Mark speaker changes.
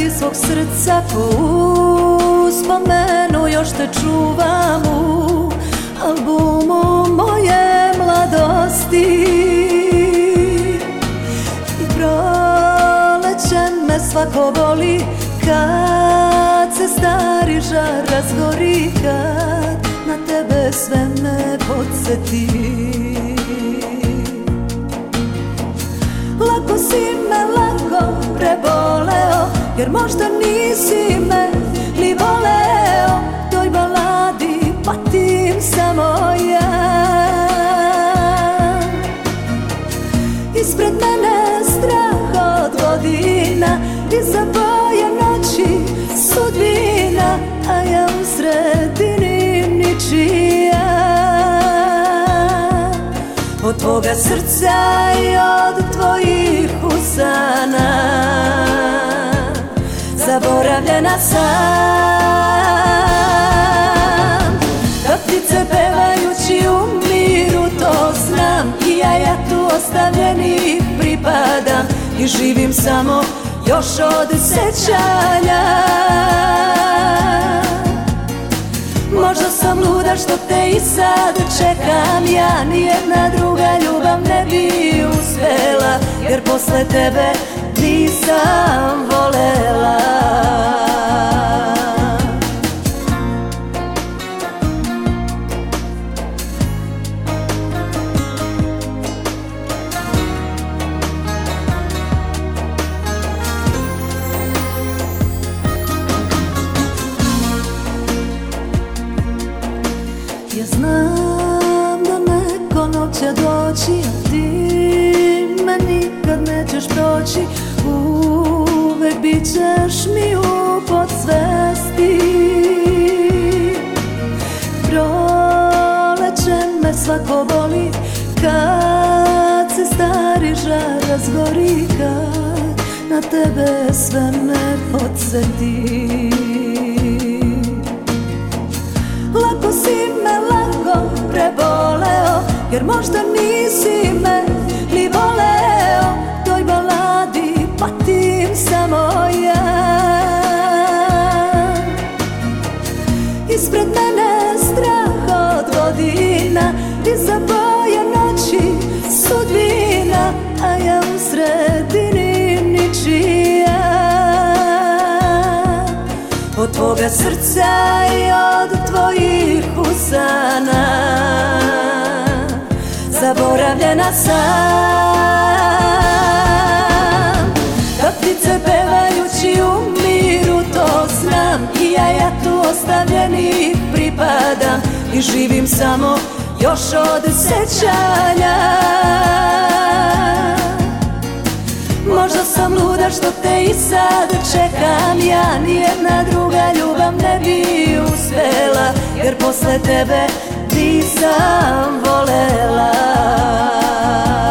Speaker 1: traci svog srca po uspomenu, još te čuvam u albumu moje mladosti. I proleće me svako boli kad se stari žar razgori, kad na tebe sve me podsjeti. Lako si me lako preboleo, jer možda nisi me ni voleo. Toj baladi patim samo ja. Ispred mene strah od godina, iza boja noći sudbina, a ja u sredini ničija. Od tvoga srca i od tvojih usana zaboravljena sam. Kad ptice pevajući u miru, to znam, i ja tu ostavljeni pripadam i živim samo još od sećanja. Možda sam luda što te i sad čekam, ja nijedna druga ljubav ne bi uspjela, jer posle tebe nisam volela. Ja znam da neko noć će doći, a ti me nikad nećeš proći. Uvek bit ćeš mi u podsvesti. Proleće me svako boli kad se stari žar razgori, kad na tebe sve me podsjeti. Lako si me lako preboleo, jer možda nisi me ni voleo. Toj baladi patim samo ja. Ispred mene strah od godina, iza boja noći sudbina, a ja u sredini ničija. Od tvoga srca i od tvojih usana zaboravljena sam. Kad ptice pevajući u miru, to znam, i ja tu ostavljeni pripadam i živim samo još od sećanja. Možda sam luda što te i sad čekam, ja nijedna druga ljubav ne bi uspjela, jer posle tebe nisam volela.